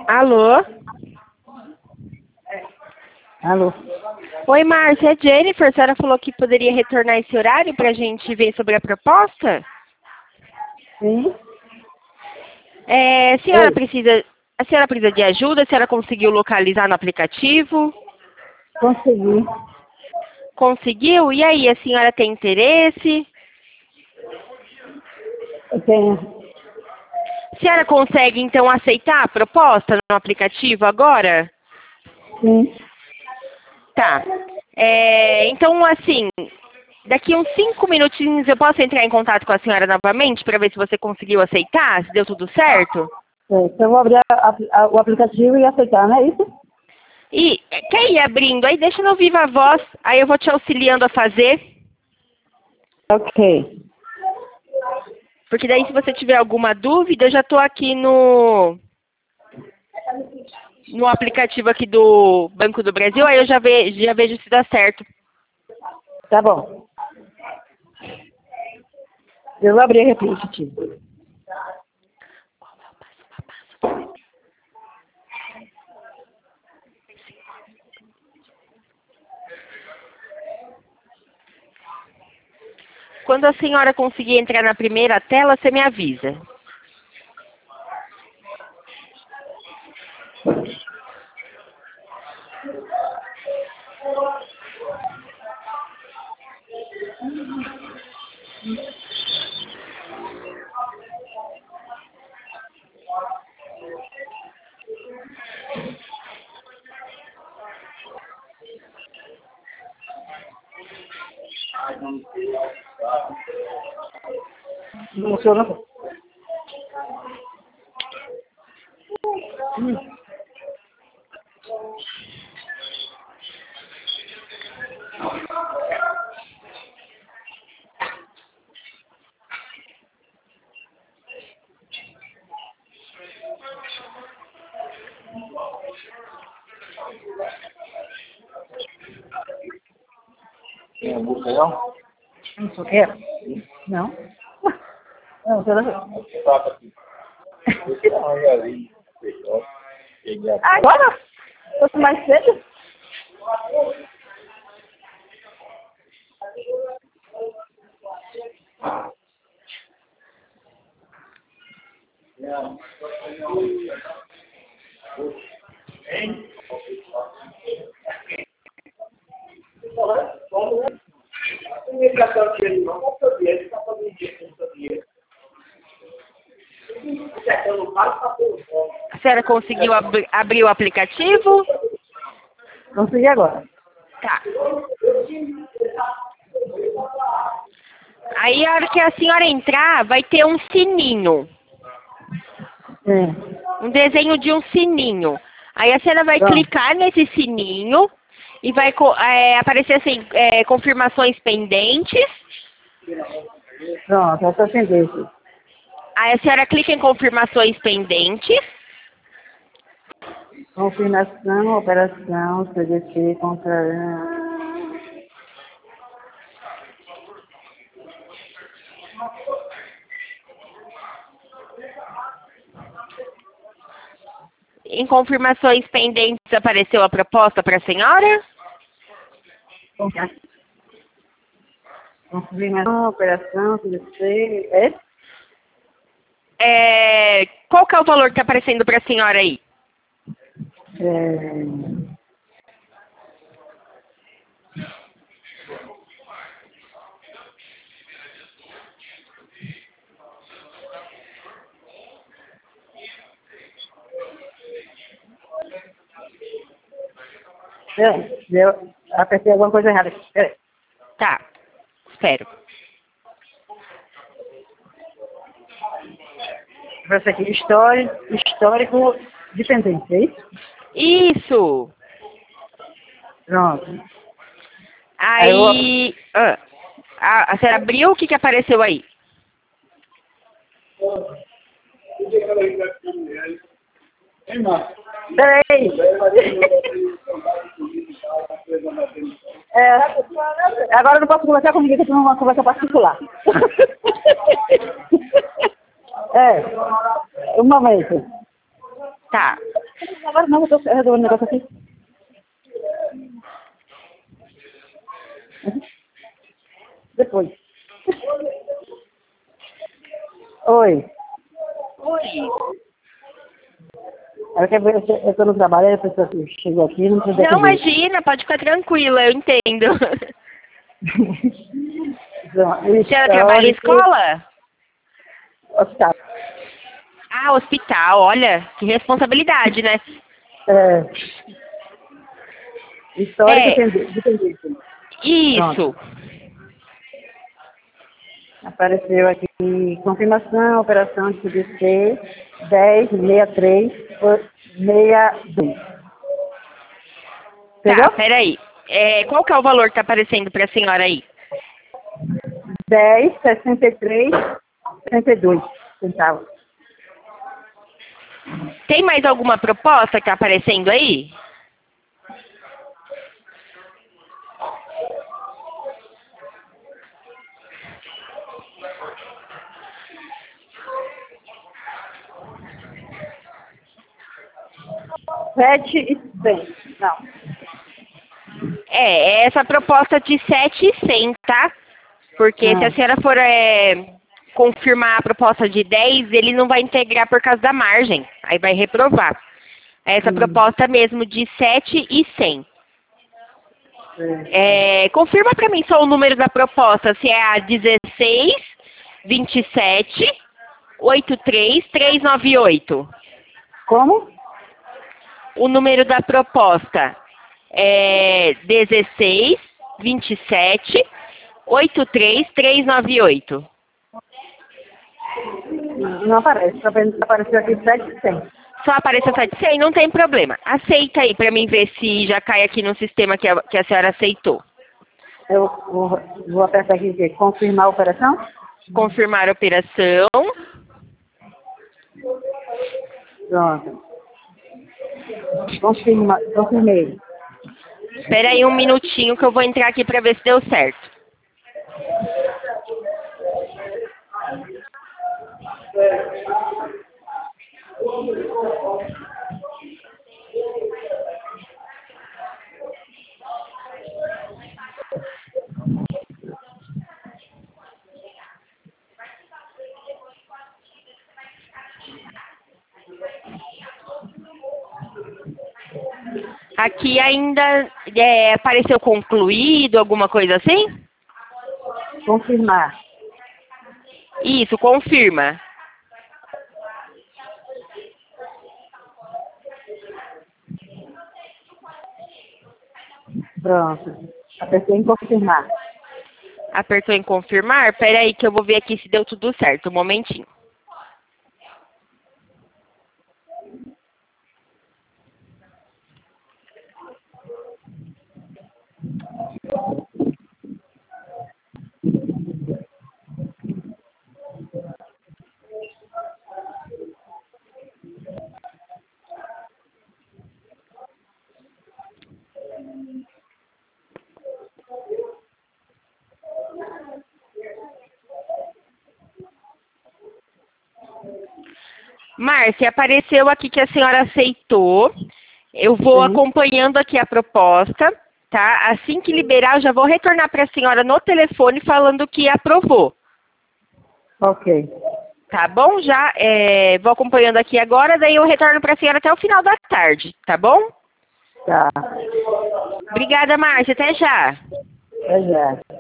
Alô? Alô? Oi, Márcia, é Jennifer. A senhora falou que poderia retornar esse horário para a gente ver sobre a proposta? Sim? A senhora precisa de ajuda? A senhora conseguiu localizar no aplicativo? Consegui. Conseguiu? E aí, a senhora tem interesse? Eu tenho. A senhora consegue, então, aceitar a proposta no aplicativo agora? Sim. Tá. Então, assim, daqui uns 5 minutinhos eu posso entrar em contato com a senhora novamente para ver se você conseguiu aceitar, se deu tudo certo? Então eu vou abrir o aplicativo e aceitar, não é isso? E quer ir abrindo aí? Deixa no Viva Voz, aí eu vou te auxiliando a fazer. Ok. Porque daí se você tiver alguma dúvida, eu já estou aqui no aplicativo aqui do Banco do Brasil, aí eu já vejo se dá certo. Tá bom. Eu vou abrir o aplicativo. Quando a senhora conseguir entrar na primeira tela, você me avisa. Não funciona? Tem a música não? Não só quero? Não. Não, funciona. Toca aqui. Agora? Fosse mais cedo? A senhora conseguiu abrir o aplicativo? Consegui agora. Tá. Aí a hora que a senhora entrar, vai ter um sininho. Um desenho de um sininho. Aí a senhora vai Pronto. clicar nesse sininho e vai aparecer assim, confirmações pendentes. Pronto, eu estou atendendo. Aí a senhora clica em confirmações pendentes. Confirmação, operação, CDC, contra... Em confirmações pendentes apareceu a proposta para a senhora? Confirmação, operação, CDC... Qual que é o valor que está aparecendo para a senhora aí? Eu apertei alguma coisa errada aqui. Peraí. Tá, espero. Esse aqui, histórico dependente, é isso? Isso! Pronto. Aí, a senhora abriu, o que que apareceu aí? Peraí. Agora eu não posso conversar com ninguém, porque eu tenho uma conversa particular. Um momento. Tá. Agora não, eu tô resolvendo o negócio aqui. Depois. Oi. Oi. Eu estou no trabalho, a pessoa que chegou aqui não precisa Não, imagina, pode ficar tranquila, eu entendo. A senhora trabalha em escola? Hospital. Ah, hospital, olha, que responsabilidade, né? Histórico dependente. Isso. Pronto. Apareceu aqui confirmação, operação de CDC 106362. Pegou? Tá, peraí. Qual que é o valor que tá aparecendo pra senhora aí? 1063,62 centavos. Tem mais alguma proposta que tá aparecendo aí? Sete e 100. Não. Essa proposta de 7,100, tá? Porque se a senhora for confirmar a proposta de 10, ele não vai integrar por causa da margem. Aí vai reprovar. Essa proposta mesmo de 7,100. Confirma pra mim só o número da proposta, se é a 16, 27, 83, 398. Como? O número da proposta é 16, 27, 83, 398. Não aparece. Apareceu aqui 7,100. Só apareceu 700, não tem problema. Aceita aí pra mim ver se já cai aqui no sistema que a senhora aceitou. Eu vou apertar aqui, confirmar a operação? Confirmar a operação. Pronto. Confirmei. Espera aí um minutinho que eu vou entrar aqui pra ver se deu certo. Aqui ainda apareceu concluído, alguma coisa assim? Confirmar. Isso, confirma. Pronto. Apertei em confirmar. Apertou em confirmar? Espera aí que eu vou ver aqui se deu tudo certo. Um momentinho. Márcia, apareceu aqui que a senhora aceitou. Eu vou acompanhando aqui a proposta, tá? Assim que liberar, eu já vou retornar para a senhora no telefone falando que aprovou. Ok. Tá bom? Já vou acompanhando aqui agora, daí eu retorno para a senhora até o final da tarde, tá bom? Tá. Obrigada, Márcia. Até já. Até já.